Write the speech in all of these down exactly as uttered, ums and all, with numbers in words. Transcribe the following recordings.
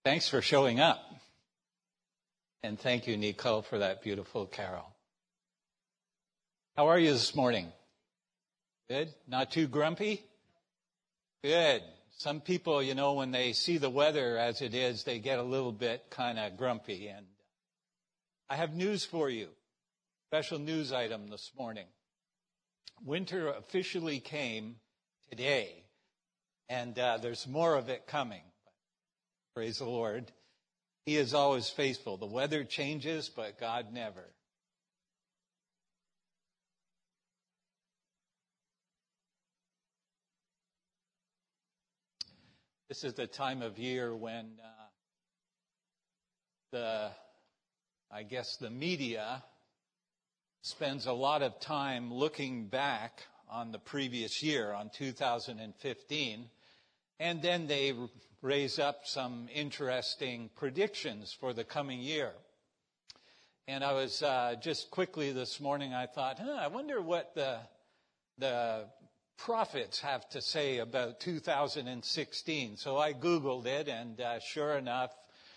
Thanks for showing up. And thank you, Nicole, for that beautiful carol. How are you this morning? Good? Not too grumpy? Good. Some people, you know, when they see the weather as it is, they get a little bit kind of grumpy. And I have news for you. Special news item this morning. Winter officially came today, and uh, there's more of it coming. Praise the Lord. He is always faithful. The weather changes, but God never. This is the time of year when uh, the, I guess the media spends a lot of time looking back on the previous year, on two thousand fifteen, and then they raise up some interesting predictions for the coming year. And I was uh, just quickly this morning, I thought, huh, I wonder what the the prophets have to say about two thousand sixteen. So I Googled it, and uh, sure enough,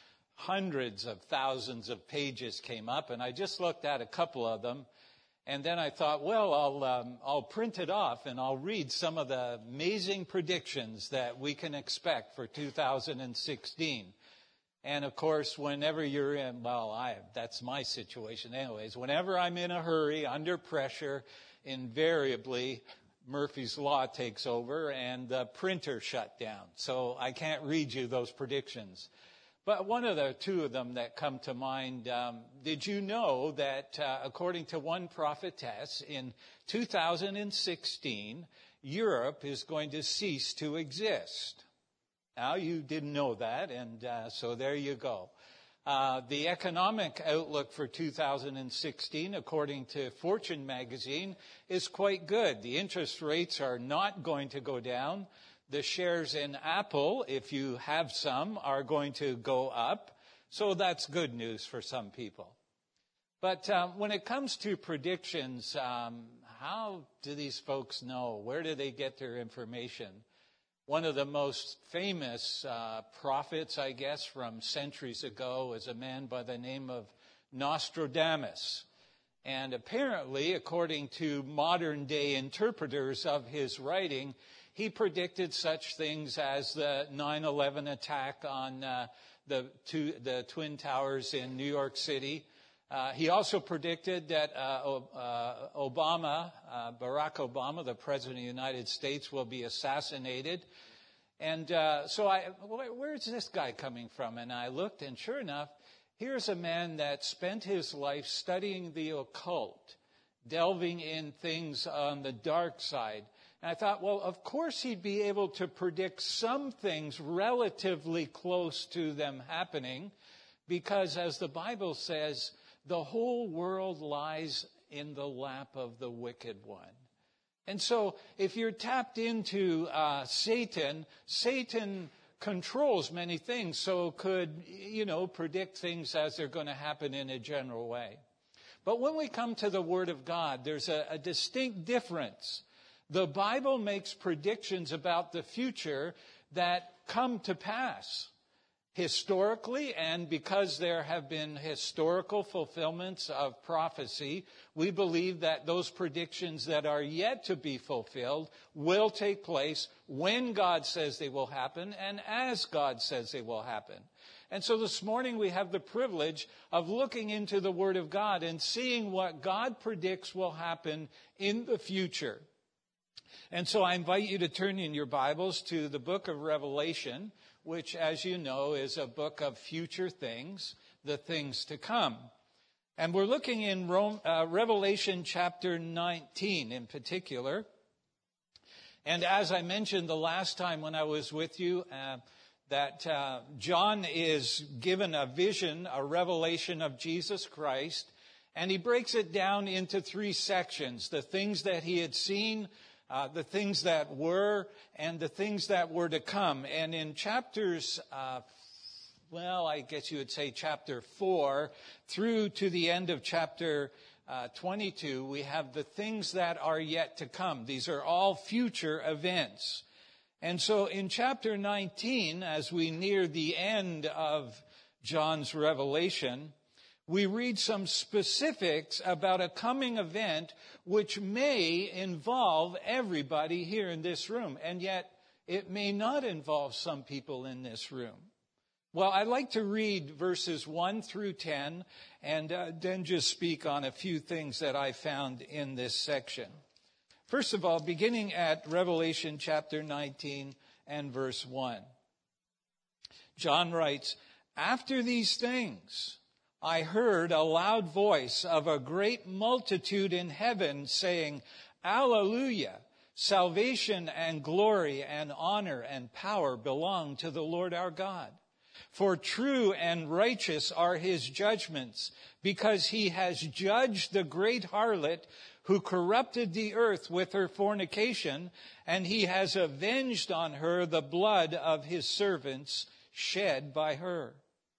hundreds of thousands of pages came up, and I just looked at a couple of them. And then I thought, well, I'll um, I'll print it off and I'll read some of the amazing predictions that we can expect for two thousand sixteen. And of course, whenever you're in, well, I that's my situation anyways. Whenever I'm in a hurry, under pressure, invariably Murphy's Law takes over and the printer shut down. So I can't read you those predictions. But one of the two of them that come to mind, um, did you know that uh, according to one prophetess, in two thousand sixteen, Europe is going to cease to exist? Now, you didn't know that, and uh, so there you go. Uh, the economic outlook for two thousand sixteen, according to Fortune magazine, is quite good. The interest rates are not going to go down. The shares in Apple, if you have some, are going to go up. So that's good news for some people. But um, when it comes to predictions, um, how do these folks know? Where do they get their information? One of the most famous uh, prophets, I guess, from centuries ago is a man by the name of Nostradamus. And apparently, according to modern-day interpreters of his writing, he predicted such things as the nine eleven attack on uh, the, two, the Twin Towers in New York City. Uh, he also predicted that uh, uh, Obama, uh, Barack Obama, the President of the United States, will be assassinated. And uh, so I, where's this guy coming from? And I looked, and sure enough, here's a man that spent his life studying the occult, delving in things on the dark side. And I thought, well, of course he'd be able to predict some things relatively close to them happening, because as the Bible says, the whole world lies in the lap of the wicked one. And so if you're tapped into uh, Satan, Satan controls many things, so could, you know, predict things as they're going to happen in a general way. But when we come to the Word of God, there's a, a distinct difference. The Bible makes predictions about the future that come to pass historically, and because there have been historical fulfillments of prophecy, we believe that those predictions that are yet to be fulfilled will take place when God says they will happen and as God says they will happen. And so this morning we have the privilege of looking into the Word of God and seeing what God predicts will happen in the future. And so I invite you to turn in your Bibles to the book of Revelation, which, as you know, is a book of future things, the things to come. And we're looking in Rome, uh, Revelation chapter nineteen in particular. And as I mentioned the last time when I was with you, uh, that uh, John is given a vision, a revelation of Jesus Christ, and he breaks it down into three sections: the things that he had seen, Uh, the things that were, and the things that were to come. And in chapters, uh, well, I guess you would say chapter four, through to the end of chapter uh, twenty-two, we have the things that are yet to come. These are all future events. And so in chapter nineteen, as we near the end of John's revelation, we read some specifics about a coming event which may involve everybody here in this room, and yet it may not involve some people in this room. Well, I'd like to read verses one through ten and uh, then just speak on a few things that I found in this section. First of all, beginning at Revelation chapter nineteen and verse one. John writes, "After these things, I heard a loud voice of a great multitude in heaven saying, 'Alleluia! Salvation and glory and honor and power belong to the Lord our God. For true and righteous are his judgments, because he has judged the great harlot who corrupted the earth with her fornication, and he has avenged on her the blood of his servants shed by her.'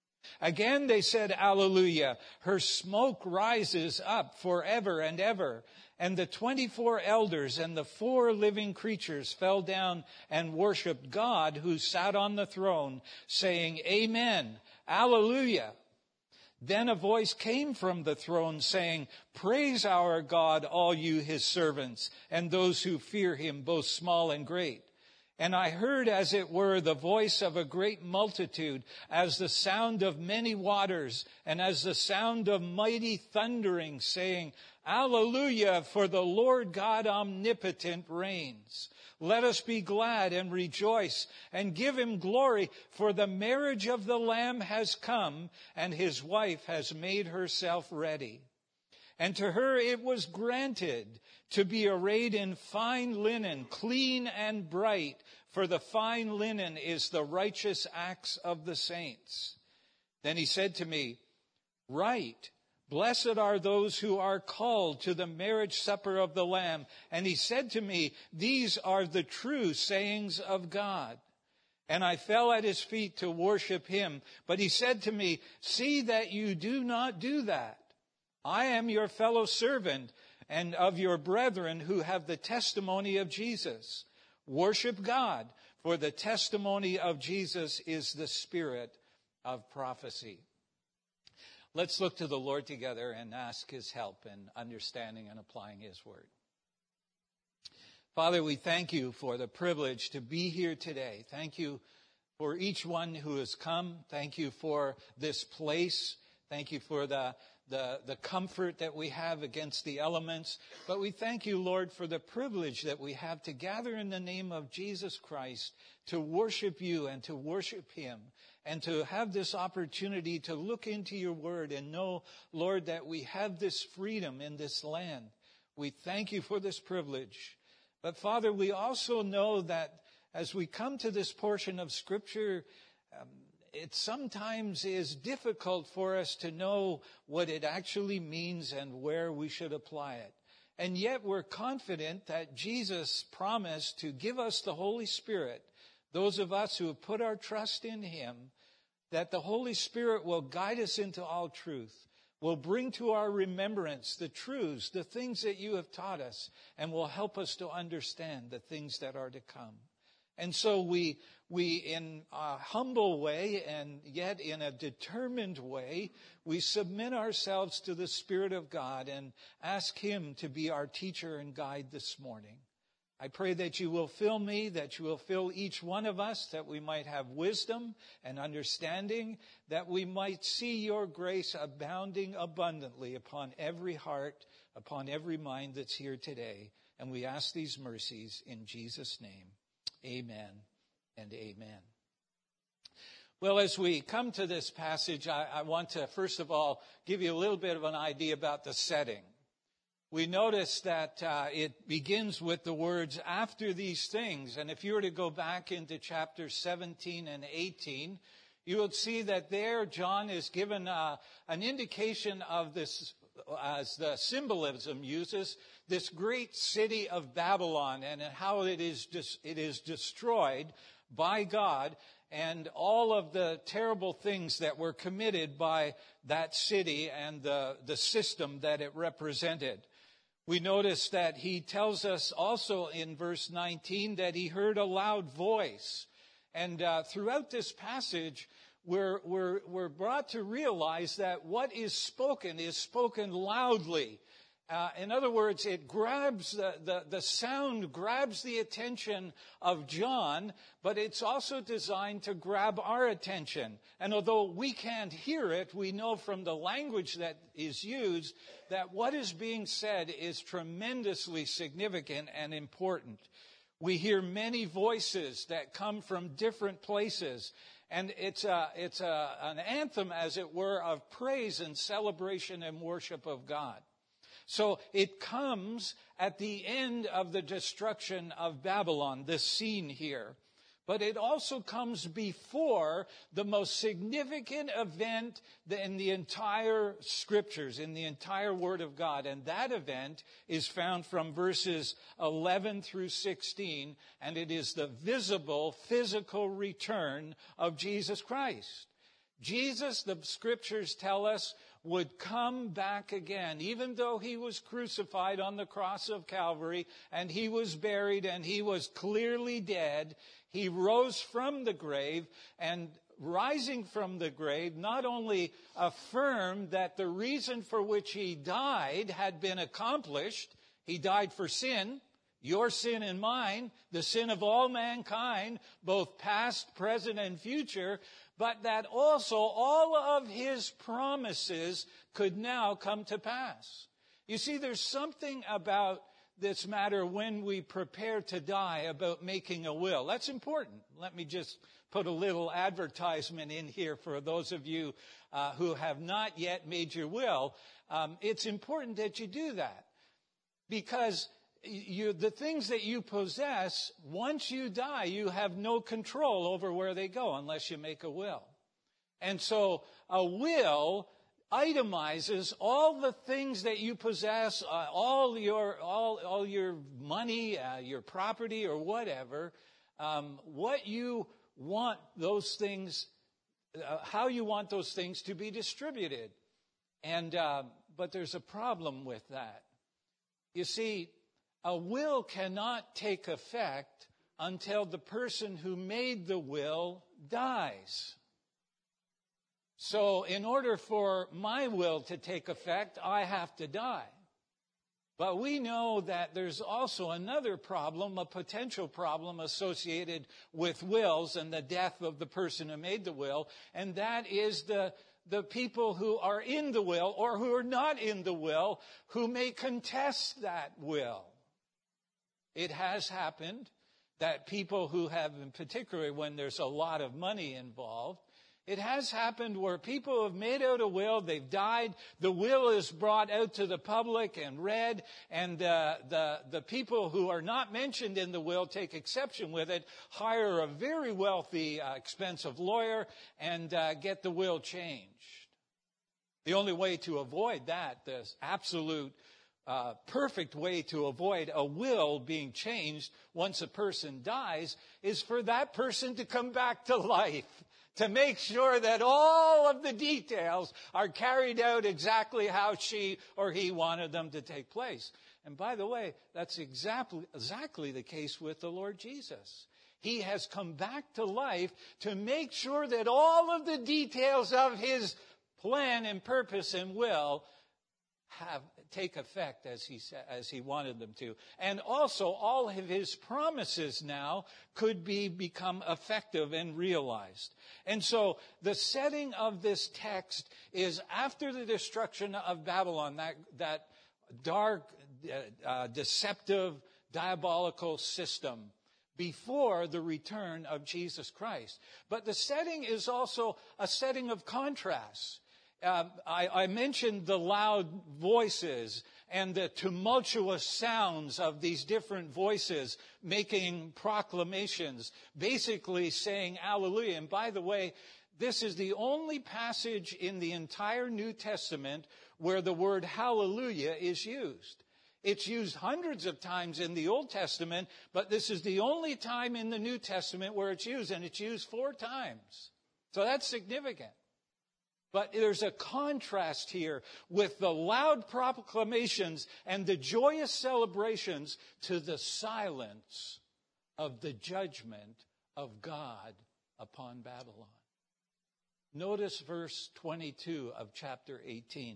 Again they said, 'Alleluia! Her smoke rises up forever and ever.' And the twenty-four elders and the four living creatures fell down and worshipped God who sat on the throne, saying, 'Amen, Alleluia.' Then a voice came from the throne saying, 'Praise our God, all you his servants, and those who fear him, both small and great.' And I heard, as it were, the voice of a great multitude, as the sound of many waters, and as the sound of mighty thundering, saying, 'Alleluia, for the Lord God omnipotent reigns. Let us be glad and rejoice and give him glory, for the marriage of the Lamb has come, and his wife has made herself ready.' And to her it was granted to be arrayed in fine linen, clean and bright, for the fine linen is the righteous acts of the saints. Then he said to me, 'Write, blessed are those who are called to the marriage supper of the Lamb.' And he said to me, 'These are the true sayings of God.' And I fell at his feet to worship him. But he said to me, 'See that you do not do that. I am your fellow servant and of your brethren who have the testimony of Jesus. Worship God, for the testimony of Jesus is the spirit of prophecy.'" Let's look to the Lord together and ask his help in understanding and applying his word. Father, we thank you for the privilege to be here today. Thank you for each one who has come. Thank you for this place. Thank you for the The, the comfort that we have against the elements. But we thank you, Lord, for the privilege that we have to gather in the name of Jesus Christ to worship you and to worship him, and to have this opportunity to look into your word and know, Lord, that we have this freedom in this land. We thank you for this privilege. But Father, we also know that as we come to this portion of Scripture, um, it sometimes is difficult for us to know what it actually means and where we should apply it. And yet we're confident that Jesus promised to give us the Holy Spirit, those of us who have put our trust in him, that the Holy Spirit will guide us into all truth, will bring to our remembrance the truths, the things that you have taught us, and will help us to understand the things that are to come. And so we, we, in a humble way and yet in a determined way, we submit ourselves to the Spirit of God and ask him to be our teacher and guide this morning. I pray that you will fill me, that you will fill each one of us, that we might have wisdom and understanding, that we might see your grace abounding abundantly upon every heart, upon every mind that's here today. And we ask these mercies in Jesus' name. Amen and amen. Well, as we come to this passage, I, I want to, first of all, give you a little bit of an idea about the setting. We notice that uh, it begins with the words, "after these things." And if you were to go back into chapters seventeen and eighteen, you would see that there John is given uh, an indication of this, as the symbolism uses, this great city of Babylon and how it is dis- it is destroyed by God, and all of the terrible things that were committed by that city and the, the system that it represented. We notice that he tells us also in verse nineteen that he heard a loud voice. And uh, throughout this passage, we're, we're, we're brought to realize that what is spoken is spoken loudly. Uh, in other words, it grabs, the, the, the sound grabs the attention of John, but it's also designed to grab our attention. And although we can't hear it, we know from the language that is used that what is being said is tremendously significant and important. We hear many voices that come from different places. And it's a, it's a, an anthem, as it were, of praise and celebration and worship of God. So it comes at the end of the destruction of Babylon, this scene here. But it also comes before the most significant event in the entire scriptures, in the entire Word of God. And that event is found from verses eleven through sixteen, and it is the visible, physical return of Jesus Christ. Jesus, the scriptures tell us, would come back again, even though he was crucified on the cross of Calvary and he was buried and he was clearly dead. He rose from the grave, and rising from the grave not only affirmed that the reason for which he died had been accomplished. He died for sin, your sin and mine, the sin of all mankind, both past, present, and future, but that also all of his promises could now come to pass. You see, there's something about this matter when we prepare to die about making a will. That's important. Let me just put a little advertisement in here for those of you uh, who have not yet made your will. Um, it's important that you do that, because You, the things that you possess, once you die, you have no control over where they go unless you make a will. And so a will itemizes all the things that you possess, uh, all your all all your money, uh, your property, or whatever, um, what you want those things, uh, how you want those things to be distributed. And uh, but there's a problem with that. You see, a will cannot take effect until the person who made the will dies. So in order for my will to take effect, I have to die. But we know that there's also another problem, a potential problem associated with wills and the death of the person who made the will, and that is the the people who are in the will or who are not in the will, who may contest that will. It has happened that people who have, in particular when there's a lot of money involved, it has happened where people have made out a will, they've died, the will is brought out to the public and read, and uh, the, the people who are not mentioned in the will take exception with it, hire a very wealthy, uh, expensive lawyer, and uh, get the will changed. The only way to avoid that, the absolute Uh, perfect way to avoid a will being changed once a person dies, is for that person to come back to life, to make sure that all of the details are carried out exactly how she or he wanted them to take place. And by the way, that's exactly, exactly the case with the Lord Jesus. He has come back to life to make sure that all of the details of his plan and purpose and will have take effect as he as he wanted them to. And also all of his promises now could be become effective and realized. And so the setting of this text is after the destruction of Babylon, that that dark, uh, deceptive, diabolical system, before the return of Jesus Christ. But the setting is also a setting of contrast. Uh, I, I mentioned the loud voices and the tumultuous sounds of these different voices making proclamations, basically saying hallelujah. And by the way, this is the only passage in the entire New Testament where the word hallelujah is used. It's used hundreds of times in the Old Testament, but this is the only time in the New Testament where it's used, and it's used four times. So that's significant. But there's a contrast here with the loud proclamations and the joyous celebrations to the silence of the judgment of God upon Babylon. Notice verse twenty-two of chapter eighteen.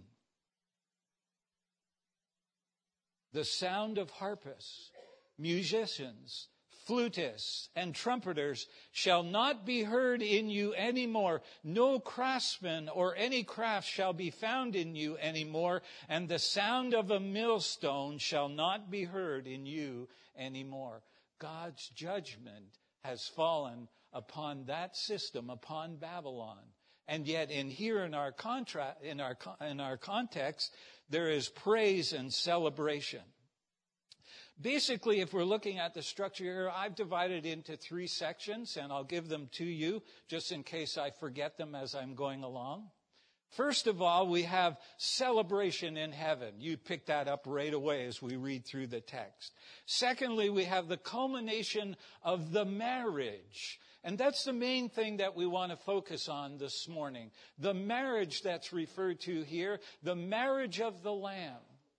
The sound of harpists, musicians, flutists, and trumpeters shall not be heard in you anymore. No craftsman or any craft shall be found in you anymore, and the sound of a millstone shall not be heard in you anymore. God's judgment has fallen upon that system, upon Babylon. And yet in here in our contra- in our in our context, there is praise and celebration. Basically, if we're looking at the structure here, I've divided into three sections, and I'll give them to you just in case I forget them as I'm going along. First of all, we have celebration in heaven. You pick that up right away as we read through the text. Secondly, we have the culmination of the marriage. And that's the main thing that we want to focus on this morning. The marriage that's referred to here, the marriage of the Lamb.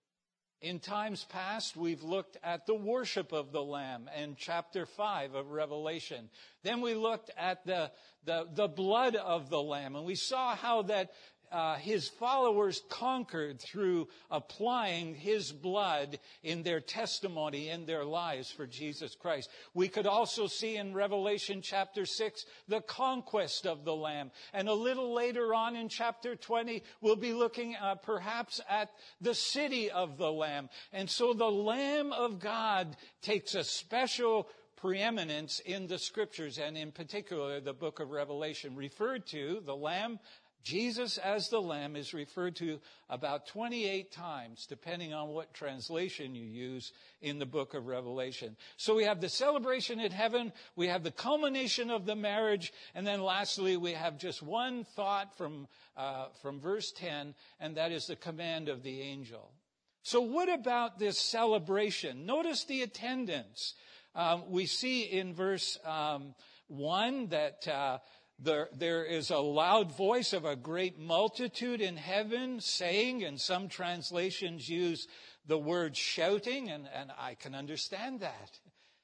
In times past, we've looked at the worship of the Lamb in chapter five of Revelation. Then we looked at the, the, the blood of the Lamb, and we saw how that Uh, his followers conquered through applying his blood in their testimony, in their lives for Jesus Christ. We could also see in Revelation chapter six the conquest of the Lamb. And a little later on in chapter twenty, we'll be looking uh, perhaps at the city of the Lamb. And so the Lamb of God takes a special preeminence in the Scriptures, and in particular the book of Revelation. Referred to, the Lamb, Jesus as the Lamb, is referred to about twenty-eight times, depending on what translation you use in the book of Revelation. So we have the celebration in heaven, we have the culmination of the marriage, and then lastly we have just one thought from, uh, from verse ten, and that is the command of the angel. So what about this celebration? Notice the attendance. Um, we see in verse um, one that Uh, There, there is a loud voice of a great multitude in heaven saying, and some translations use the word shouting, and, and I can understand that.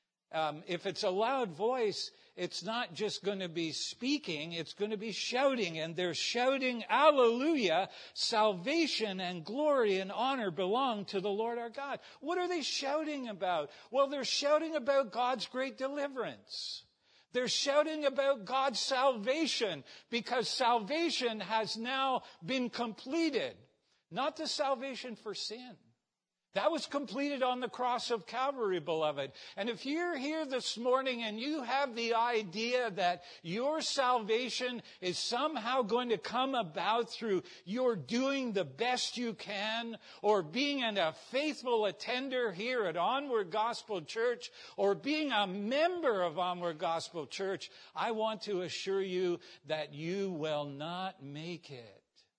Um, if it's a loud voice, it's not just going to be speaking, it's going to be shouting, and they're shouting, "Alleluia, salvation and glory and honor belong to the Lord our God." What are they shouting about? Well, they're shouting about God's great deliverance. They're shouting about God's salvation, because salvation has now been completed. Not the salvation for sin. That was completed on the cross of Calvary, beloved. And if you're here this morning and you have the idea that your salvation is somehow going to come about through your doing the best you can, or being a faithful attender here at Onward Gospel Church, or being a member of Onward Gospel Church, I want to assure you that you will not make it.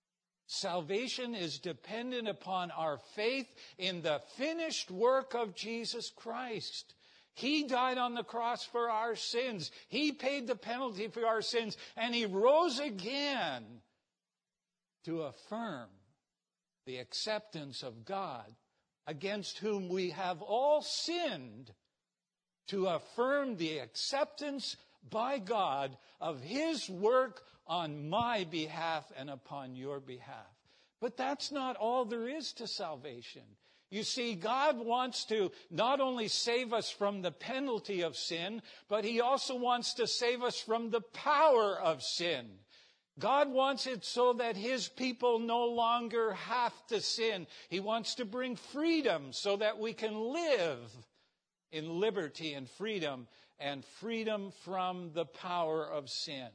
Salvation is dependent upon our faith in the finished work of Jesus Christ. He died on the cross for our sins. He paid the penalty for our sins, and he rose again to affirm the acceptance of God, against whom we have all sinned, to affirm the acceptance by God of his work on my behalf and upon your behalf. But that's not all there is to salvation. You see, God wants to not only save us from the penalty of sin, but he also wants to save us from the power of sin. God wants it so that his people no longer have to sin. He wants to bring freedom so that we can live in liberty and freedom, and freedom from the power of sin.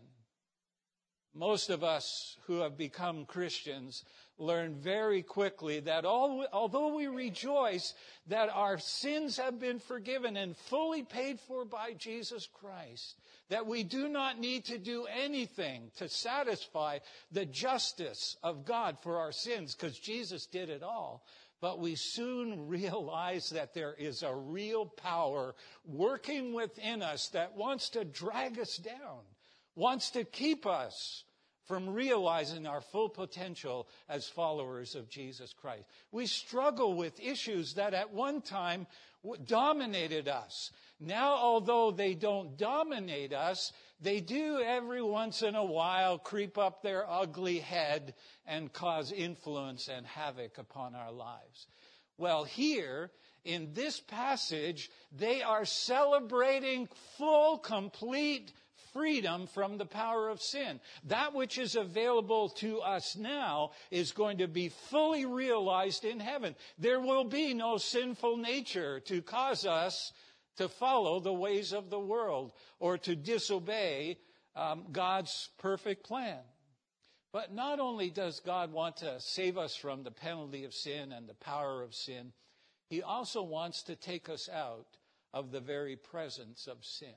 Most of us who have become Christians learn very quickly that although we rejoice that our sins have been forgiven and fully paid for by Jesus Christ, that we do not need to do anything to satisfy the justice of God for our sins, because Jesus did it all. But we soon realize that there is a real power working within us that wants to drag us down, wants to keep us from realizing our full potential as followers of Jesus Christ. We struggle with issues that at one time dominated us. Now, although they don't dominate us, they do every once in a while creep up their ugly head and cause influence and havoc upon our lives. Well, here in this passage, they are celebrating full, complete freedom from the power of sin. That which is available to us now is going to be fully realized in heaven. There will be no sinful nature to cause us to follow the ways of the world or to disobey um, God's perfect plan. But not only does God want to save us from the penalty of sin and the power of sin, He also wants to take us out of the very presence of sin.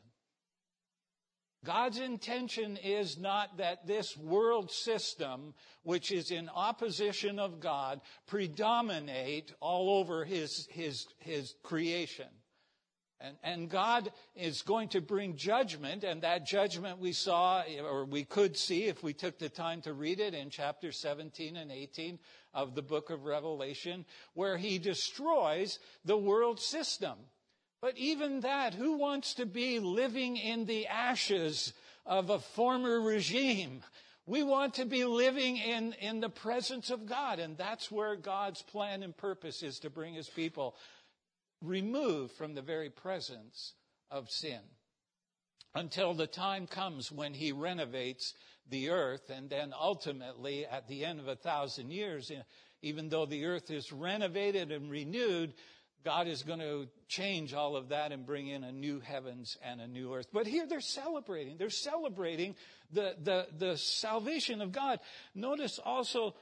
God's intention is not that this world system, which is in opposition of God, predominate all over his, his, his creation. And, and God is going to bring judgment, and that judgment we saw, or we could see if we took the time to read it in chapter seventeen and eighteen of the book of Revelation, where He destroys the world system. But even that, who wants to be living in the ashes of a former regime? We want to be living in, in the presence of God. And that's where God's plan and purpose is, to bring His people removed from the very presence of sin. Until the time comes when He renovates the earth. And then ultimately, at the end of a thousand years, even though the earth is renovated and renewed, God is going to change all of that and bring in a new heavens and a new earth. But here they're celebrating. They're celebrating the, the, the salvation of God. Notice also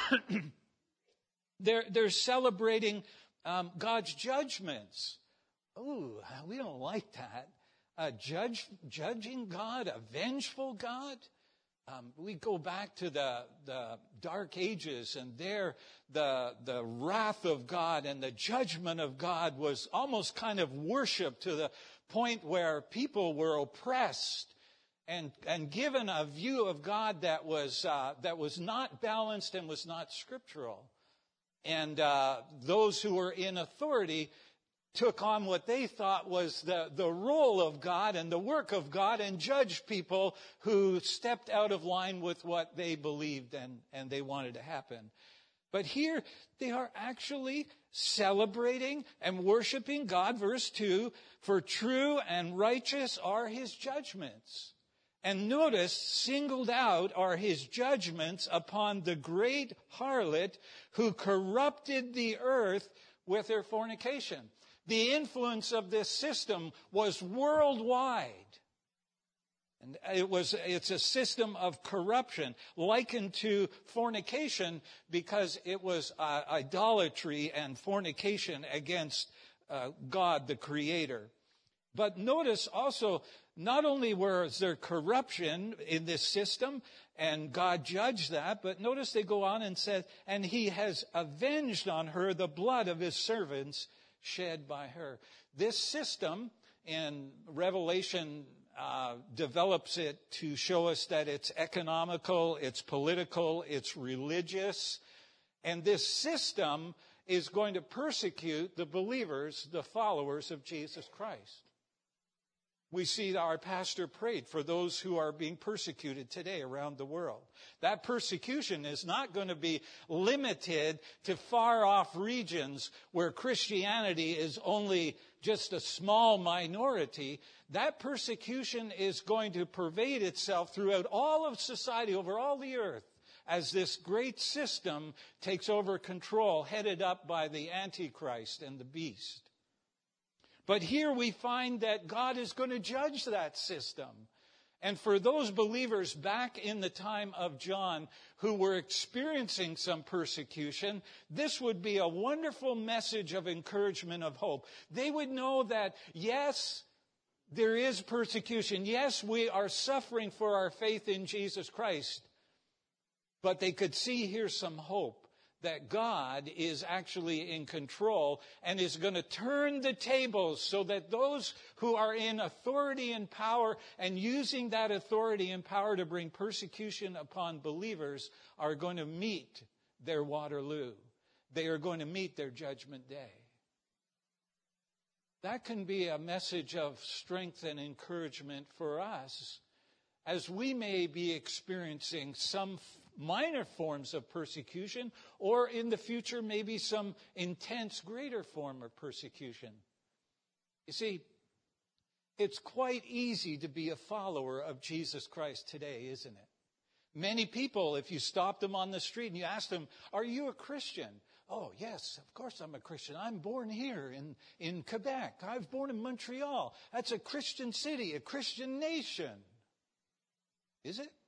they're, they're celebrating um, God's judgments. Ooh, we don't like that. Uh, judge, judging God, a vengeful God. Um, we go back to the, the Dark Ages, and there the, the wrath of God and the judgment of God was almost kind of worship, to the point where people were oppressed and, and given a view of God that was, uh, that was not balanced and was not scriptural. And uh, those who were in authority took on what they thought was the, the role of God and the work of God, and judged people who stepped out of line with what they believed and, and they wanted to happen. But here they are actually celebrating and worshiping God. Verse two, for true and righteous are His judgments. And notice, singled out are His judgments upon the great harlot who corrupted the earth with her fornication. The influence of this system was worldwide. And it was, it's a system of corruption likened to fornication, because it was uh, idolatry and fornication against uh, God, the Creator. But notice also, not only was there corruption in this system, and God judged that, but notice they go on and said, and He has avenged on her the blood of His servants shed by her. This system in Revelation uh, develops it to show us that it's economical, it's political, it's religious. And this system is going to persecute the believers, the followers of Jesus Christ. We see our pastor prayed for those who are being persecuted today around the world. That persecution is not going to be limited to far-off regions where Christianity is only just a small minority. That persecution is going to pervade itself throughout all of society, over all the earth, as this great system takes over control, headed up by the Antichrist and the beast. But here we find that God is going to judge that system. And for those believers back in the time of John who were experiencing some persecution, this would be a wonderful message of encouragement, of hope. They would know that, yes, there is persecution. Yes, we are suffering for our faith in Jesus Christ. But they could see here some hope, that God is actually in control and is going to turn the tables so that those who are in authority and power and using that authority and power to bring persecution upon believers are going to meet their Waterloo. They are going to meet their judgment day. That can be a message of strength and encouragement for us as we may be experiencing some minor forms of persecution, or in the future, maybe some intense, greater form of persecution. You see, it's quite easy to be a follower of Jesus Christ today, isn't it? Many people, if you stopped them on the street and you asked them, are you a Christian? Oh, yes, of course I'm a Christian. I'm born here in, in Quebec. I was born in Montreal. That's a Christian city, a Christian nation. Is it?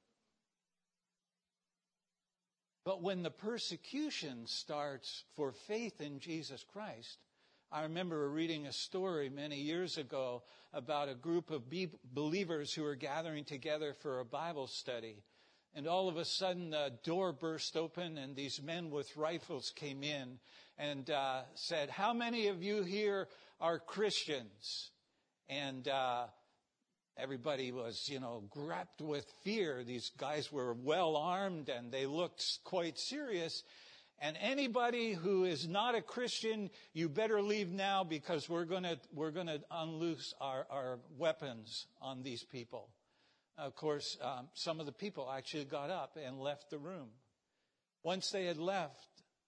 But when the persecution starts for faith in Jesus Christ, I remember reading a story many years ago about a group of be- believers who were gathering together for a Bible study. And all of a sudden, the door burst open, and these men with rifles came in and uh, said, how many of you here are Christians? And uh, everybody was, you know, gripped with fear. These guys were well armed, and they looked quite serious. And anybody who is not a Christian, you better leave now, because we're going to we're going to unloose our, our weapons on these people. Of course, um, some of the people actually got up and left the room. Once they had left,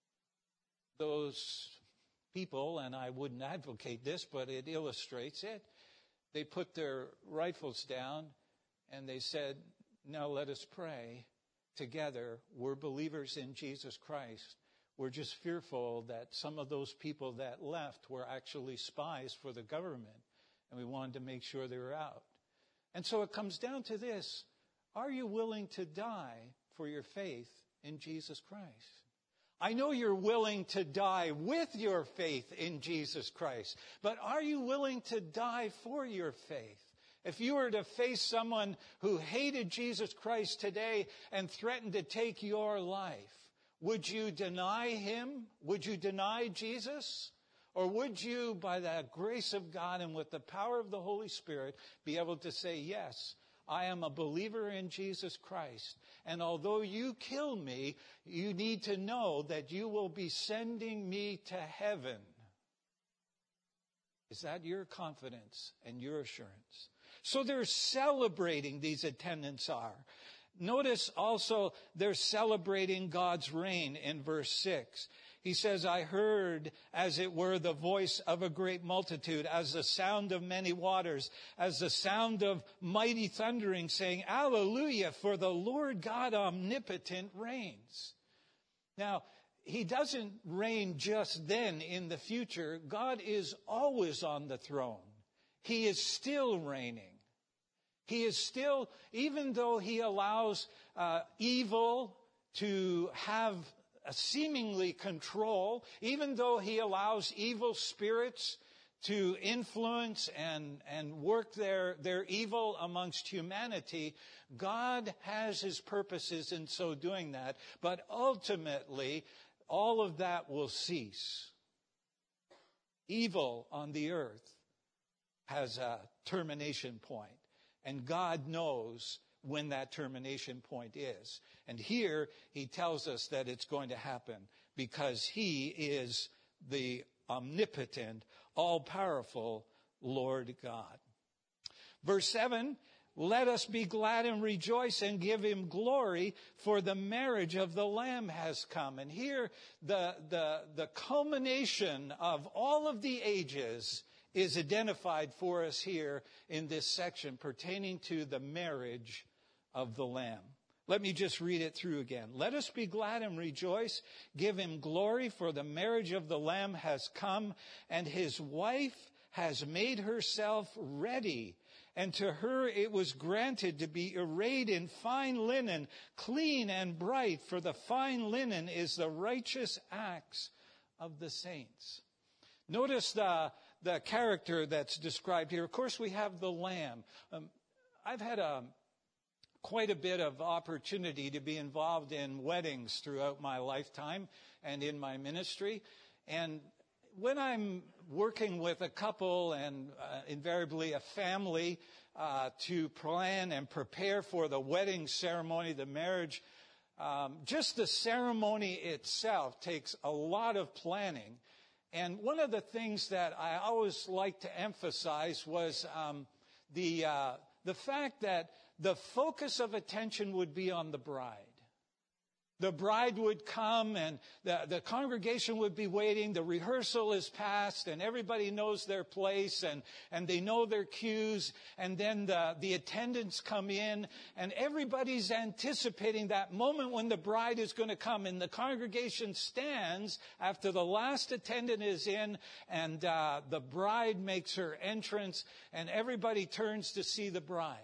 those people, and I wouldn't advocate this, but it illustrates it, they put their rifles down and they said, now let us pray together. We're believers in Jesus Christ. We're just fearful that some of those people that left were actually spies for the government, and we wanted to make sure they were out. And so it comes down to this. Are you willing to die for your faith in Jesus Christ? I know you're willing to die with your faith in Jesus Christ, but are you willing to die for your faith? If you were to face someone who hated Jesus Christ today and threatened to take your life, would you deny him? Would you deny Jesus? Or would you, by the grace of God and with the power of the Holy Spirit, be able to say, yes, I am a believer in Jesus Christ. And although you kill me, you need to know that you will be sending me to heaven. Is that your confidence and your assurance? So they're celebrating, these attendants are. Notice also they're celebrating God's reign in verse six. He says, I heard, as it were, the voice of a great multitude, as the sound of many waters, as the sound of mighty thundering, saying, Alleluia, for the Lord God omnipotent reigns. Now, he doesn't reign just then in the future. God is always on the throne. He is still reigning. He is still, even though he allows uh, evil to have a seemingly control, even though he allows evil spirits to influence and, and work their, their evil amongst humanity, God has his purposes in so doing that. But ultimately, all of that will cease. Evil on the earth has a termination point, and God knows when that termination point is. And here he tells us that it's going to happen because he is the omnipotent, all-powerful Lord God. Verse seven, let us be glad and rejoice and give him glory, for the marriage of the Lamb has come. And here the, the, the culmination of all of the ages is identified for us here in this section pertaining to the marriage of the Lamb. Let me just read it through again. Let us be glad and rejoice, give him glory, for the marriage of the Lamb has come, and his wife has made herself ready. And to her it was granted to be arrayed in fine linen, clean and bright, for the fine linen is the righteous acts of the saints. Notice the, the character that's described here. Of course, we have the Lamb. Um, I've had a quite a bit of opportunity to be involved in weddings throughout my lifetime and in my ministry. And when I'm working with a couple and uh, invariably a family uh, to plan and prepare for the wedding ceremony, the marriage, um, just the ceremony itself takes a lot of planning. And one of the things that I always like to emphasize was um, the uh, the fact that the focus of attention would be on the bride. The bride would come and the, the congregation would be waiting. The rehearsal is past and everybody knows their place and, and they know their cues. And then the, the attendants come in and everybody's anticipating that moment when the bride is going to come. And the congregation stands after the last attendant is in and uh, the bride makes her entrance and everybody turns to see the bride.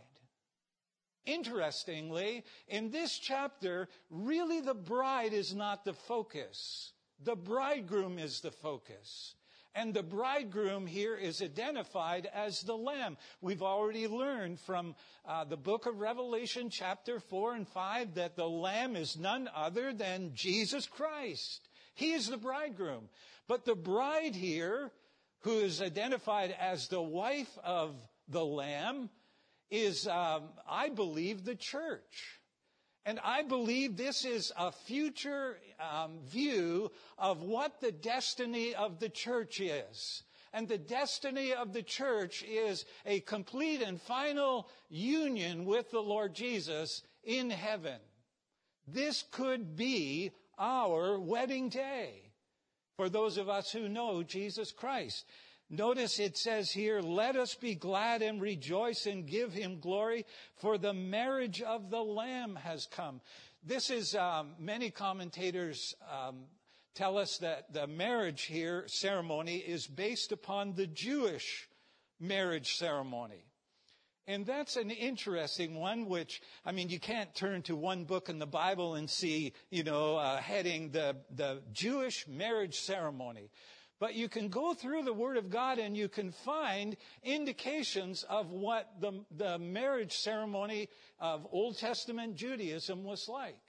Interestingly, in this chapter, really the bride is not the focus. The bridegroom is the focus. And the bridegroom here is identified as the Lamb. We've already learned from uh, the book of Revelation, chapter four and five, that the Lamb is none other than Jesus Christ. He is the bridegroom. But the bride here, who is identified as the wife of the Lamb, is, um, I believe, the church. And I believe this is a future um, view of what the destiny of the church is. And the destiny of the church is a complete and final union with the Lord Jesus in heaven. This could be our wedding day for those of us who know Jesus Christ. Notice it says here, let us be glad and rejoice and give him glory, for the marriage of the Lamb has come. This is, um, many commentators um, tell us that the marriage here ceremony is based upon the Jewish marriage ceremony. And that's an interesting one, which, I mean, you can't turn to one book in the Bible and see, you know, uh, heading the, the Jewish marriage ceremony. But you can go through the Word of God and you can find indications of what the, the marriage ceremony of Old Testament Judaism was like.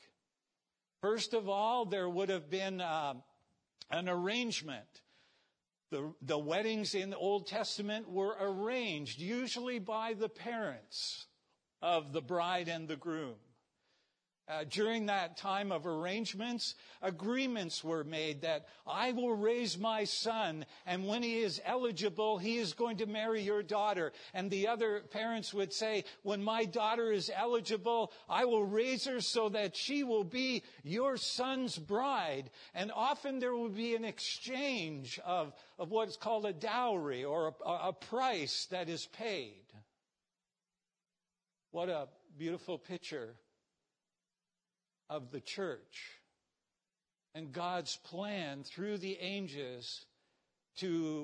First of all, there would have been uh, an arrangement. The, the weddings in the Old Testament were arranged, usually by the parents of the bride and the groom. Uh, during that time of arrangements, agreements were made that I will raise my son, and when he is eligible, he is going to marry your daughter. And the other parents would say, when my daughter is eligible, I will raise her so that she will be your son's bride. And often there will be an exchange of, of what is called a dowry or a, a price that is paid. What a beautiful picture of the church and God's plan through the ages to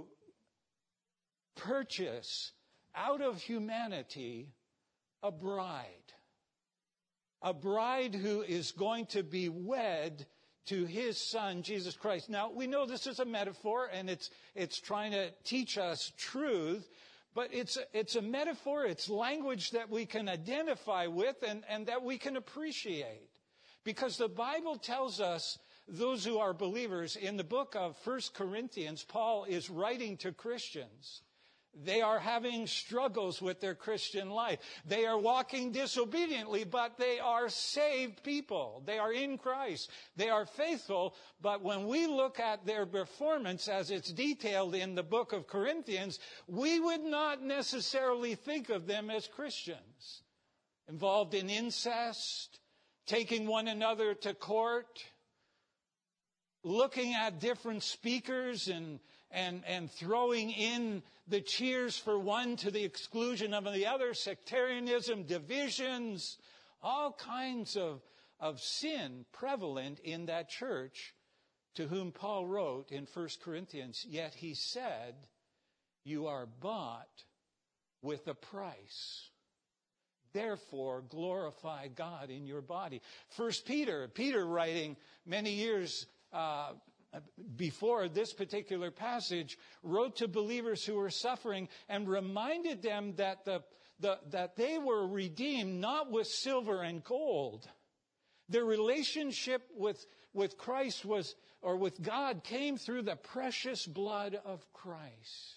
purchase out of humanity a bride. A bride who is going to be wed to his son, Jesus Christ. Now, we know this is a metaphor and it's it's trying to teach us truth, but it's, it's a metaphor, it's language that we can identify with and, and that we can appreciate. Because the Bible tells us, those who are believers, in the book of First Corinthians, Paul is writing to Christians. They are having struggles with their Christian life. They are walking disobediently, but they are saved people. They are in Christ. They are faithful, but when we look at their performance as it's detailed in the book of Corinthians, we would not necessarily think of them as Christians. Involved in incest, taking one another to court, looking at different speakers and, and, and throwing in the cheers for one to the exclusion of the other, sectarianism, divisions, all kinds of, of sin prevalent in that church to whom Paul wrote in First Corinthians, yet he said, you are bought with a price. Therefore, glorify God in your body. First Peter, Peter writing many years uh, before this particular passage, wrote to believers who were suffering and reminded them that the, the, that they were redeemed not with silver and gold. Their relationship with, with Christ was, or with God, came through the precious blood of Christ.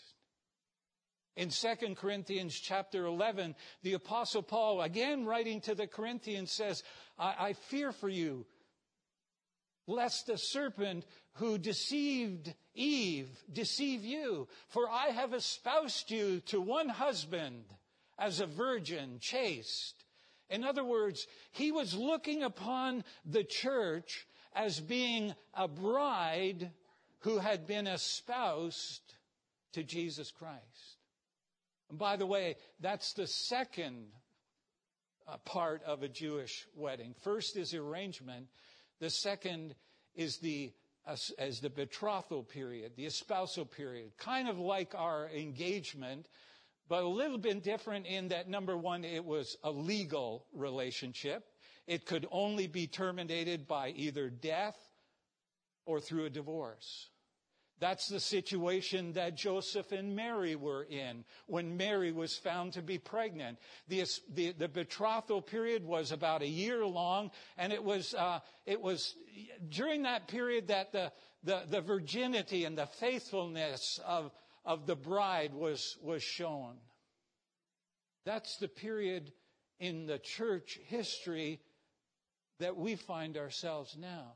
In Second Corinthians chapter eleven, the Apostle Paul, again writing to the Corinthians, says, I, I fear for you, lest the serpent who deceived Eve deceive you. For I have espoused you to one husband as a virgin chaste. In other words, he was looking upon the church as being a bride who had been espoused to Jesus Christ. And by the way, that's the second uh, part of a Jewish wedding. First is arrangement. The second is the as, as the betrothal period, the espousal period, kind of like our engagement, but a little bit different in that, number one, it was a legal relationship. It could only be terminated by either death or through a divorce. That's the situation that Joseph and Mary were in when Mary was found to be pregnant. The, the, the betrothal period was about a year long, and it was uh, it was during that period that the, the, the virginity and the faithfulness of, of the bride was, was shown. That's the period in the church history that we find ourselves now.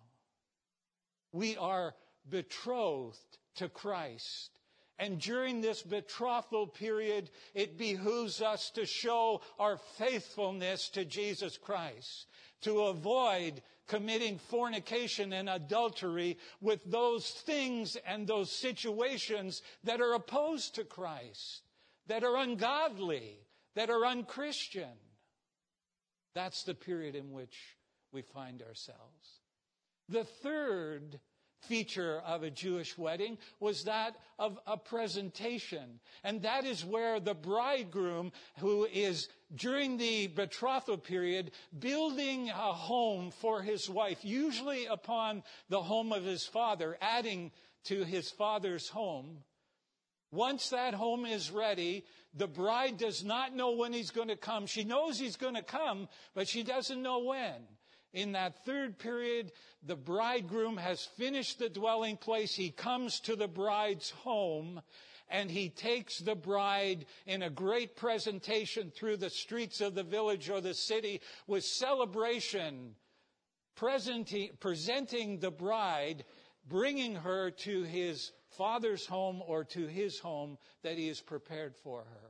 We are betrothed to Christ. And during this betrothal period, it behooves us to show our faithfulness to Jesus Christ, to avoid committing fornication and adultery with those things and those situations that are opposed to Christ, that are ungodly, that are unchristian. That's the period in which we find ourselves. The third feature of a Jewish wedding was that of a presentation. And that is where the bridegroom, who is during the betrothal period building a home for his wife, usually upon the home of his father, adding to his father's home. Once that home is ready, the bride does not know when he's going to come. She knows he's going to come, but she doesn't know when. In that third period, the bridegroom has finished the dwelling place. He comes to the bride's home, and he takes the bride in a great presentation through the streets of the village or the city with celebration, presenting, presenting the bride, bringing her to his father's home or to his home that he has prepared for her.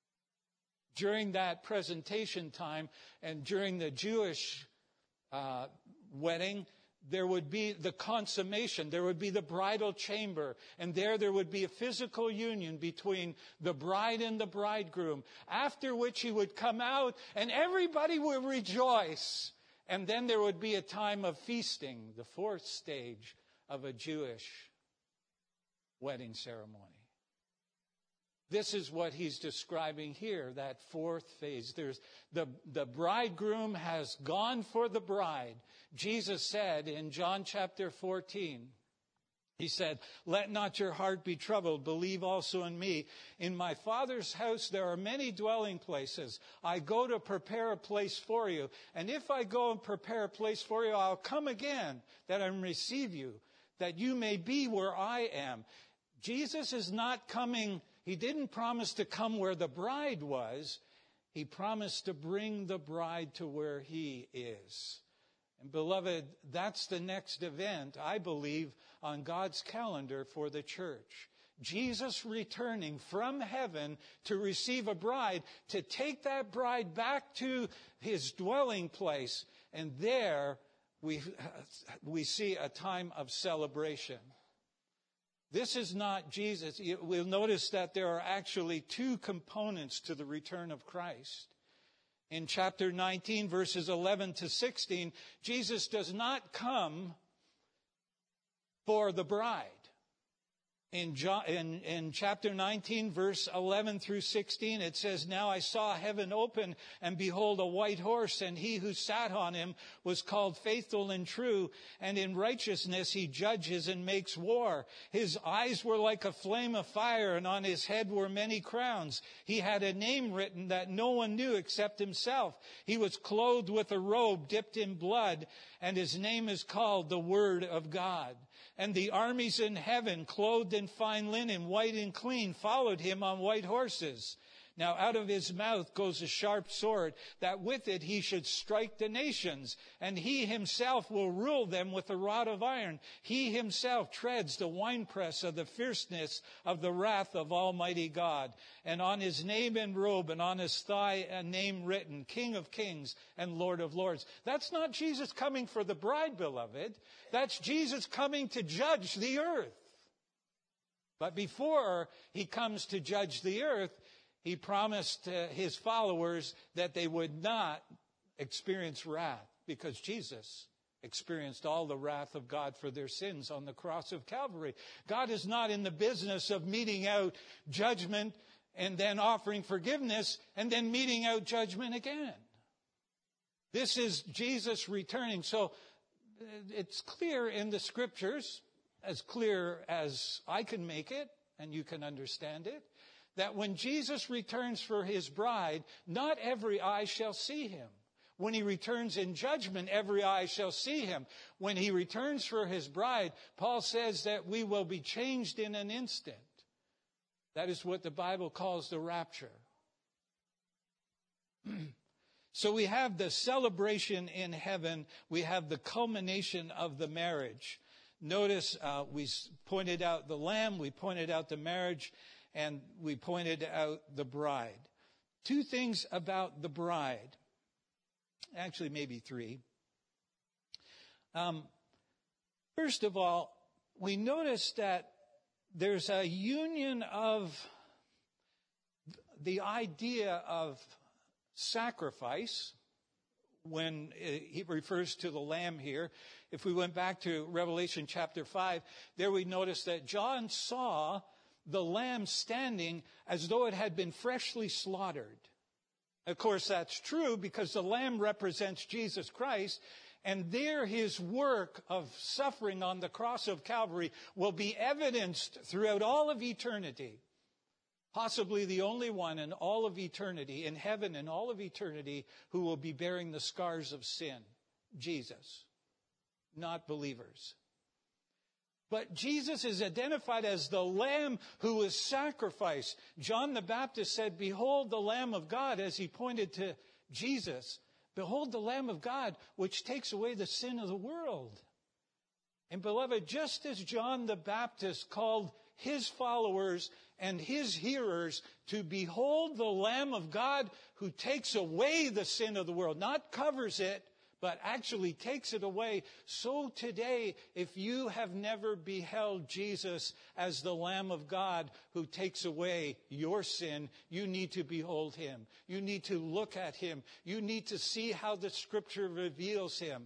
During that presentation time and during the Jewish Uh, wedding, there would be the consummation. There would be the bridal chamber. And there, there would be a physical union between the bride and the bridegroom. After which he would come out and everybody would rejoice. And then there would be a time of feasting, the fourth stage of a Jewish wedding ceremony. This is what he's describing here, that fourth phase. There's the, the bridegroom has gone for the bride. Jesus said in John chapter fourteen, he said, "Let not your heart be troubled. Believe also in me. In my Father's house there are many dwelling places. I go to prepare a place for you. And if I go and prepare a place for you, I'll come again that I may receive you, that you may be where I am." Jesus is not coming. He didn't promise to come where the bride was. He promised to bring the bride to where he is. And beloved, that's the next event, I believe, on God's calendar for the church. Jesus returning from heaven to receive a bride, to take that bride back to his dwelling place. And there we, we see a time of celebration. This is not Jesus. We'll notice that there are actually two components to the return of Christ. In chapter nineteen, verses eleven to sixteen, Jesus does not come for the bride. In, John, in, in chapter nineteen, verse eleven through sixteen, it says, "Now I saw heaven open, and behold, a white horse, and he who sat on him was called Faithful and True, and in righteousness he judges and makes war. His eyes were like a flame of fire, and on his head were many crowns. He had a name written that no one knew except himself. He was clothed with a robe dipped in blood, and his name is called the Word of God. And the armies in heaven, clothed in fine linen, white and clean, followed him on white horses. Now out of his mouth goes a sharp sword, that with it he should strike the nations, and he himself will rule them with a rod of iron. He himself treads the winepress of the fierceness of the wrath of Almighty God. And on his name and robe, and on his thigh a name written, King of Kings and Lord of Lords." That's not Jesus coming for the bride, beloved. That's Jesus coming to judge the earth. But before he comes to judge the earth, he promised uh, his followers that they would not experience wrath, because Jesus experienced all the wrath of God for their sins on the cross of Calvary. God is not in the business of meting out judgment and then offering forgiveness and then meting out judgment again. This is Jesus returning. So it's clear in the scriptures, as clear as I can make it and you can understand it, that when Jesus returns for his bride, not every eye shall see him. When he returns in judgment, every eye shall see him. When he returns for his bride, Paul says that we will be changed in an instant. That is what the Bible calls the rapture. So we have the celebration in heaven. We have the culmination of the marriage. Notice uh, we pointed out the lamb, we pointed out the marriage, and we pointed out the bride. Two things about the bride. Actually, maybe three. Um, first of all, we notice that there's a union of the idea of sacrifice when he refers to the lamb here. If we went back to Revelation chapter five, there we notice that John saw the lamb standing as though it had been freshly slaughtered. Of course, that's true because the lamb represents Jesus Christ, and there his work of suffering on the cross of Calvary will be evidenced throughout all of eternity. Possibly the only one in all of eternity, in heaven in all of eternity, who will be bearing the scars of sin. Jesus, not believers. But Jesus is identified as the Lamb who was sacrificed. John the Baptist said, "Behold the Lamb of God," as he pointed to Jesus. "Behold the Lamb of God, which takes away the sin of the world." And beloved, just as John the Baptist called his followers and his hearers to behold the Lamb of God who takes away the sin of the world, not covers it, but actually takes it away. So today, if you have never beheld Jesus as the Lamb of God who takes away your sin, you need to behold him. You need to look at him. You need to see how the scripture reveals him.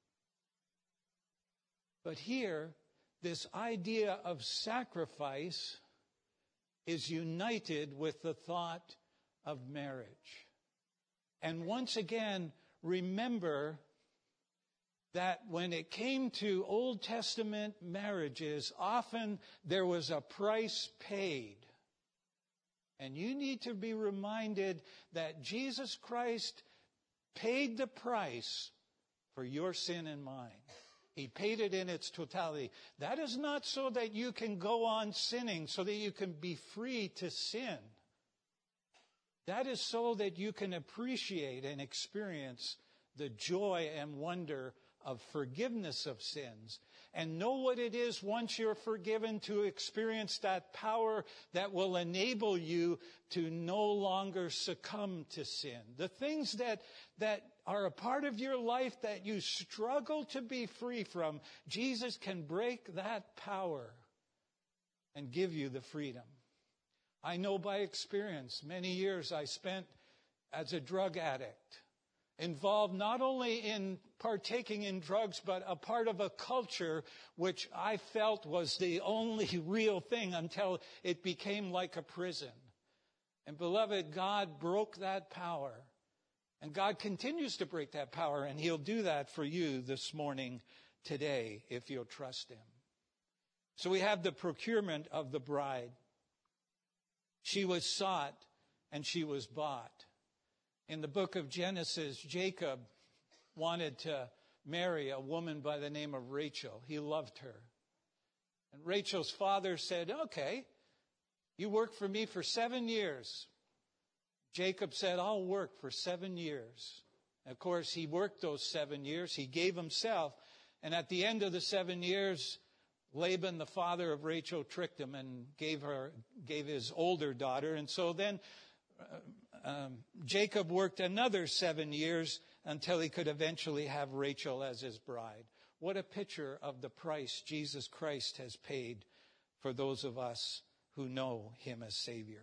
But here, this idea of sacrifice is united with the thought of marriage. And once again, remember that when it came to Old Testament marriages, often there was a price paid. And you need to be reminded that Jesus Christ paid the price for your sin and mine. He paid it in its totality. That is not so that you can go on sinning, so that you can be free to sin. That is so that you can appreciate and experience the joy and wonder of forgiveness of sins, and know what it is once you're forgiven to experience that power that will enable you to no longer succumb to sin. The things that, that are a part of your life that you struggle to be free from, Jesus can break that power and give you the freedom. I know by experience, many years I spent as a drug addict. involved not only in partaking in drugs, but a part of a culture which I felt was the only real thing until it became like a prison. And beloved, God broke that power. And God continues to break that power, and He'll do that for you this morning, today, if you'll trust Him. So we have the procurement of the bride. She was sought and she was bought. In the book of Genesis, Jacob wanted to marry a woman by the name of Rachel. He loved her. And Rachel's father said, okay, you work for me for seven years. Jacob said, I'll work for seven years. Of course, he worked those seven years. He gave himself. And at the end of the seven years, Laban, the father of Rachel, tricked him and gave her, gave his older daughter. And so then uh, um, Jacob worked another seven years until he could eventually have Rachel as his bride. What a picture of the price Jesus Christ has paid for those of us who know Him as Savior.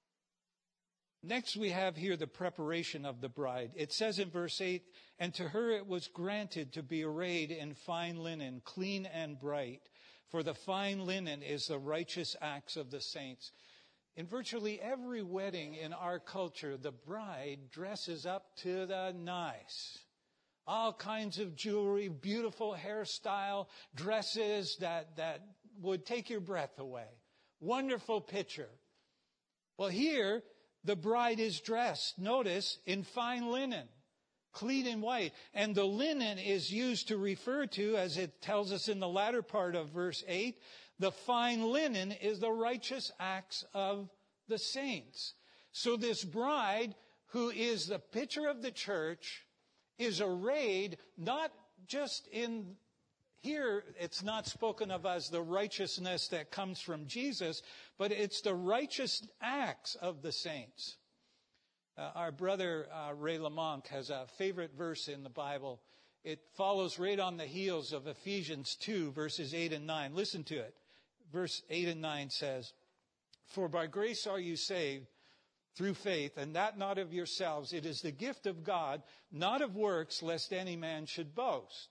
Next, we have here the preparation of the bride. It says in verse eight, and to her it was granted to be arrayed in fine linen, clean and bright. For the fine linen is the righteous acts of the saints. In virtually every wedding in our culture, the bride dresses up to the nice. All kinds of jewelry, beautiful hairstyle, dresses that, that would take your breath away. Wonderful picture. Well, here, the bride is dressed, notice, in fine linen, clean and white. And the linen is used to refer to, as it tells us in the latter part of verse eight, the fine linen is the righteous acts of the saints. So this bride, who is the picture of the church, is arrayed not just in, here it's not spoken of as the righteousness that comes from Jesus, but it's the righteous acts of the saints. Uh, our brother uh, Ray Lamonck has a favorite verse in the Bible. It follows right on the heels of Ephesians two, verses eight and nine. Listen to it. Verse eight and nine says, for by grace are you saved through faith, and that not of yourselves. It is the gift of God, not of works, lest any man should boast.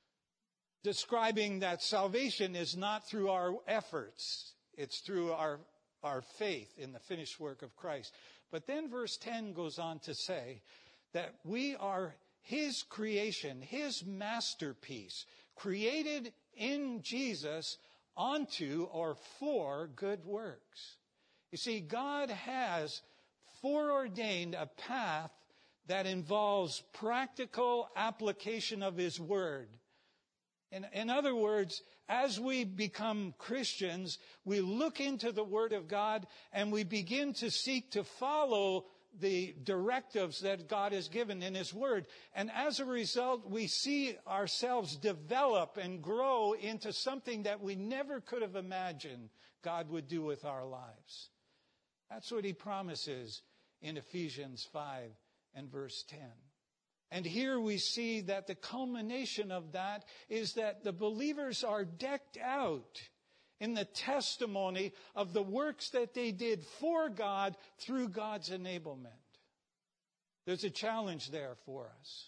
Describing that salvation is not through our efforts. It's through our, our faith in the finished work of Christ. But then verse ten goes on to say that we are His creation, His masterpiece, created in Jesus onto or for good works. You see, God has foreordained a path that involves practical application of His word. In, in other words, as we become Christians, we look into the Word of God and we begin to seek to follow the directives that God has given in His Word. And as a result, we see ourselves develop and grow into something that we never could have imagined God would do with our lives. That's what He promises in Ephesians five and verse ten. And here we see that the culmination of that is that the believers are decked out in the testimony of the works that they did for God through God's enablement. There's a challenge there for us.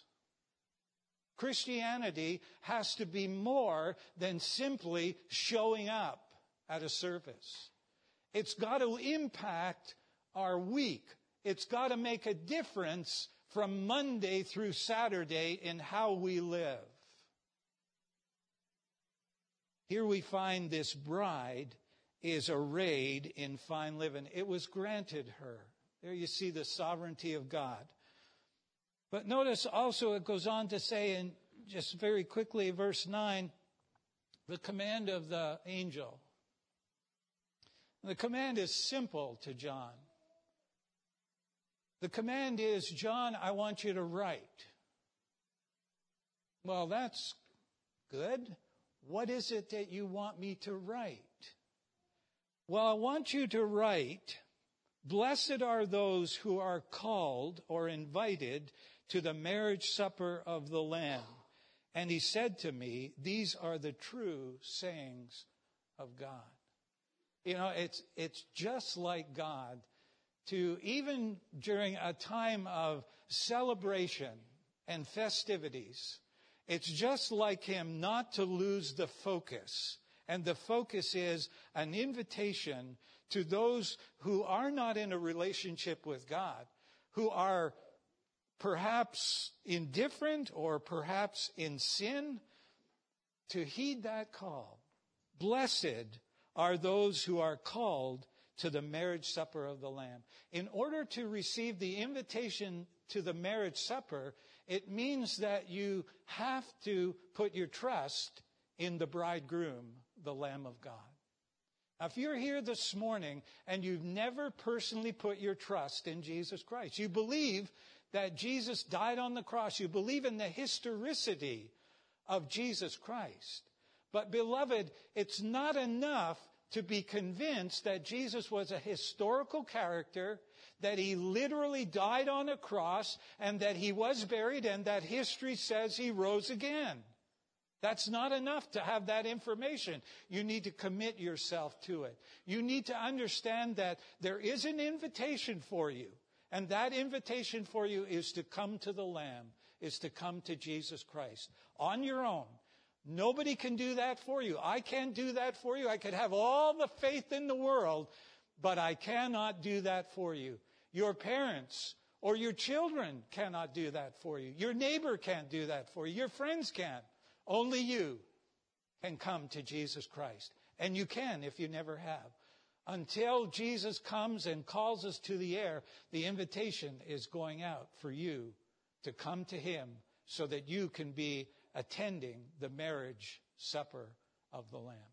Christianity has to be more than simply showing up at a service. It's got to impact our week. It's got to make a difference from Monday through Saturday in how we live. Here we find this bride is arrayed in fine linen. It was granted her. There you see the sovereignty of God. But notice also it goes on to say, in just very quickly, verse nine, the command of the angel. The command is simple to John. The command is, John, I want you to write. Well, that's good. What is it that you want me to write? Well, I want you to write, blessed are those who are called or invited to the marriage supper of the Lamb. And he said to me, these are the true sayings of God. You know, it's it's just like God to, even during a time of celebration and festivities, it's just like him not to lose the focus. And the focus is an invitation to those who are not in a relationship with God, who are perhaps indifferent or perhaps in sin, to heed that call. Blessed are those who are called to the marriage supper of the Lamb. In order to receive the invitation to the marriage supper, it means that you have to put your trust in the bridegroom, the Lamb of God. Now, if you're here this morning and you've never personally put your trust in Jesus Christ, you believe that Jesus died on the cross, you believe in the historicity of Jesus Christ. But beloved, it's not enough to be convinced that Jesus was a historical character, that he literally died on a cross, and that he was buried, and that history says he rose again. That's not enough to have that information. You need to commit yourself to it. You need to understand that there is an invitation for you. And that invitation for you is to come to the Lamb, is to come to Jesus Christ on your own. Nobody can do that for you. I can't do that for you. I could have all the faith in the world, but I cannot do that for you. Your parents or your children cannot do that for you. Your neighbor can't do that for you. Your friends can't. Only you can come to Jesus Christ. And you can if you never have. Until Jesus comes and calls us to the air, the invitation is going out for you to come to him so that you can be attending the marriage supper of the Lamb.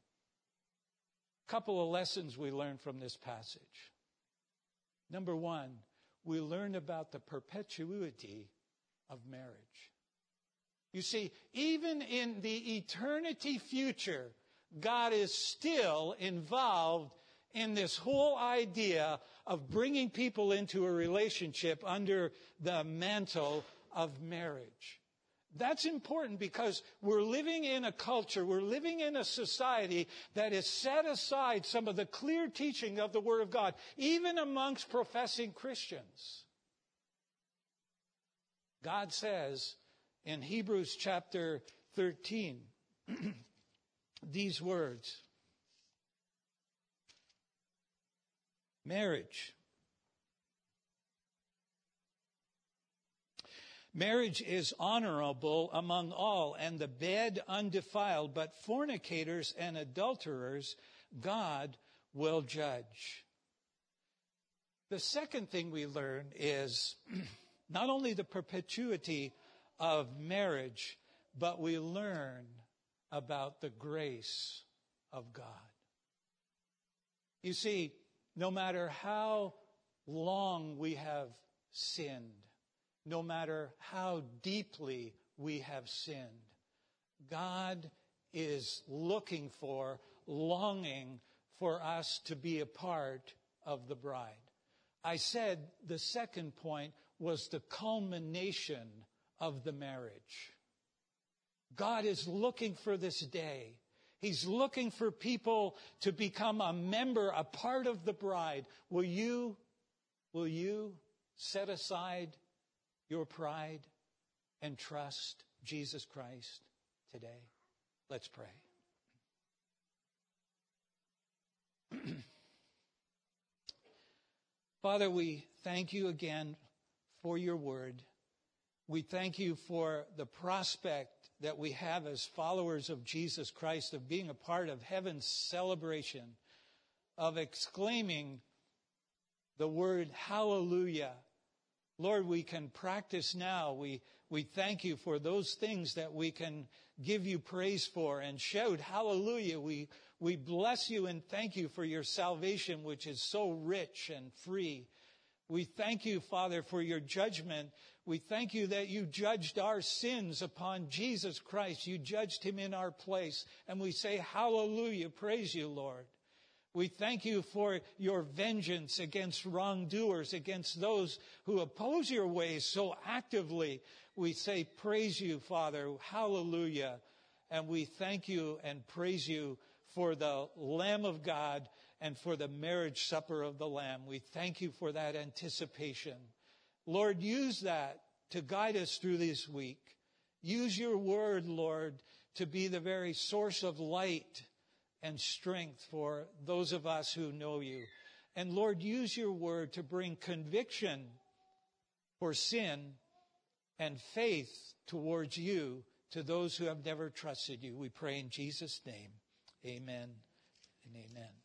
A couple of lessons we learn from this passage. Number one, we learn about the perpetuity of marriage. You see, even in the eternity future, God is still involved in this whole idea of bringing people into a relationship under the mantle of marriage. That's important because we're living in a culture, we're living in a society that has set aside some of the clear teaching of the Word of God, even amongst professing Christians. God says in Hebrews chapter thirteen, these words, marriage. Marriage is honorable among all, and the bed undefiled, but fornicators and adulterers God will judge. The second thing we learn is not only the perpetuity of marriage, but we learn about the grace of God. You see, no matter how long we have sinned, no matter how deeply we have sinned, God is looking for, longing for us to be a part of the bride. I said the second point was the culmination of the marriage. God is looking for this day. He's looking for people to become a member, a part of the bride. Will you, will you set aside your pride and trust Jesus Christ today? Let's pray. Father, we thank you again for your word. We thank you for the prospect that we have as followers of Jesus Christ of being a part of heaven's celebration, of exclaiming the word hallelujah. Lord, we can practice now. We, we thank you for those things that we can give you praise for and shout hallelujah. We, we bless you and thank you for your salvation, which is so rich and free. We thank you, Father, for your judgment. We thank you that you judged our sins upon Jesus Christ. You judged him in our place. And we say hallelujah. Praise you, Lord. We thank you for your vengeance against wrongdoers, against those who oppose your ways so actively. We say, praise you, Father. Hallelujah. And we thank you and praise you for the Lamb of God and for the marriage supper of the Lamb. We thank you for that anticipation. Lord, use that to guide us through this week. Use your word, Lord, to be the very source of light and strength for those of us who know you. And Lord, use your word to bring conviction for sin and faith towards you to those who have never trusted you. We pray in Jesus' name. Amen and amen.